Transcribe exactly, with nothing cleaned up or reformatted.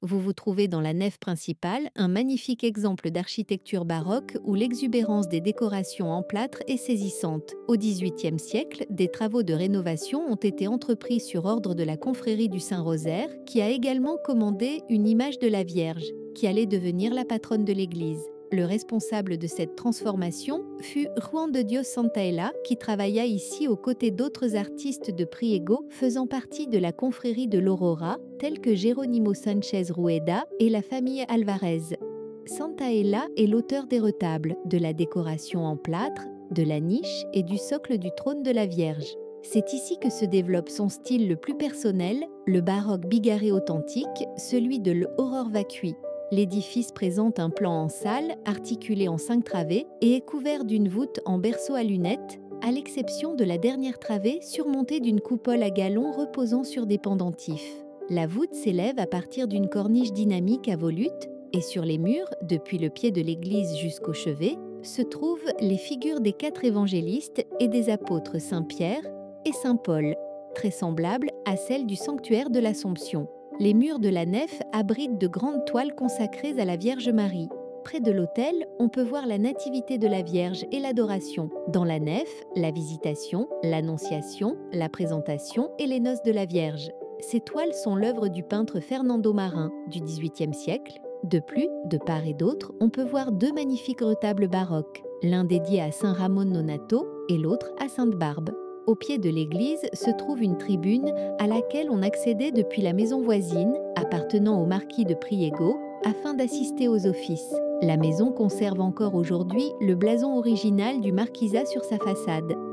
Vous vous trouvez dans la nef principale un magnifique exemple d'architecture baroque où l'exubérance des décorations en plâtre est saisissante. Au dix-huitième siècle, des travaux de rénovation ont été entrepris sur ordre de la confrérie du Saint-Rosaire, qui a également commandé une image de la Vierge, qui allait devenir la patronne de l'Église. Le responsable de cette transformation fut Juan de Dios Santaella, qui travailla ici aux côtés d'autres artistes de Priego faisant partie de la confrérie de l'Aurora, tels que Jerónimo Sánchez Rueda et la famille Alvarez. Santaella est l'auteur des retables, de la décoration en plâtre, de la niche et du socle du trône de la Vierge. C'est ici que se développe son style le plus personnel, le baroque bigarré authentique, celui de l'Aurore vacui. L'édifice présente un plan en salle, articulé en cinq travées, et est couvert d'une voûte en berceau à lunettes, à l'exception de la dernière travée surmontée d'une coupole à galons reposant sur des pendentifs. La voûte s'élève à partir d'une corniche dynamique à volute, et sur les murs, depuis le pied de l'église jusqu'au chevet, se trouvent les figures des quatre évangélistes et des apôtres Saint-Pierre et Saint-Paul, très semblables à celles du sanctuaire de l'Assomption. Les murs de la nef abritent de grandes toiles consacrées à la Vierge Marie. Près de l'autel, on peut voir la Nativité de la Vierge et l'adoration. Dans la nef, la Visitation, l'Annonciation, la Présentation et les Noces de la Vierge. Ces toiles sont l'œuvre du peintre Fernando Marin du dix-huitième siècle. De plus, de part et d'autre, on peut voir deux magnifiques retables baroques, l'un dédié à Saint Ramon Nonato et l'autre à Sainte Barbe. Au pied de l'église se trouve une tribune à laquelle on accédait depuis la maison voisine, appartenant au marquis de Priego, afin d'assister aux offices. La maison conserve encore aujourd'hui le blason original du marquisat sur sa façade.